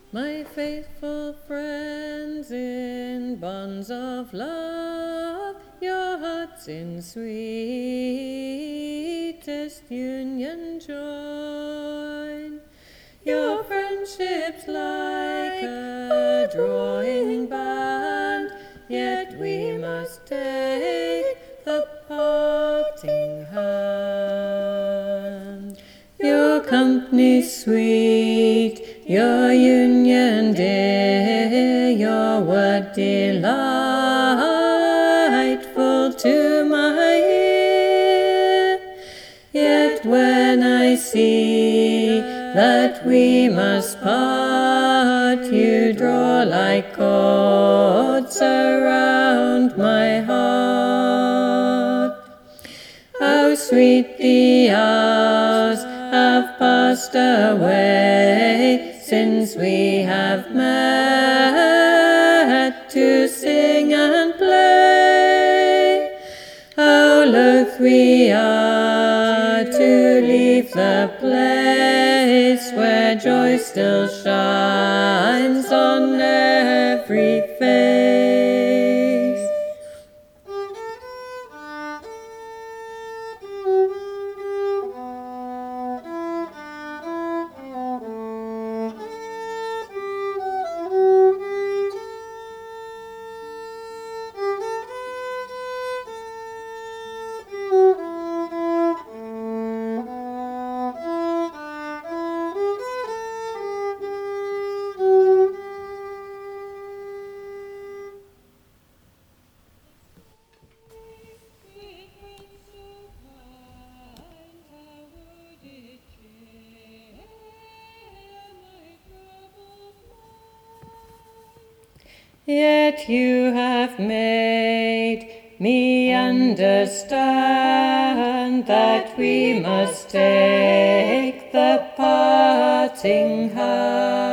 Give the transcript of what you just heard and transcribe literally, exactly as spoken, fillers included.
My faithful friends in bonds of love, your hearts in sweetest union join. Your friendship's like a drawing band, yet we must take the parting hand. Your company sweet, your union dear, your word delightful to my ear. Yet when I see that we must part, you draw like cords around my heart. How sweet the hours have passed away since we have met to sing and play. How loath we are to leave the place where joy still shines on every face. Yet you have made me understand that we must take the parting hand.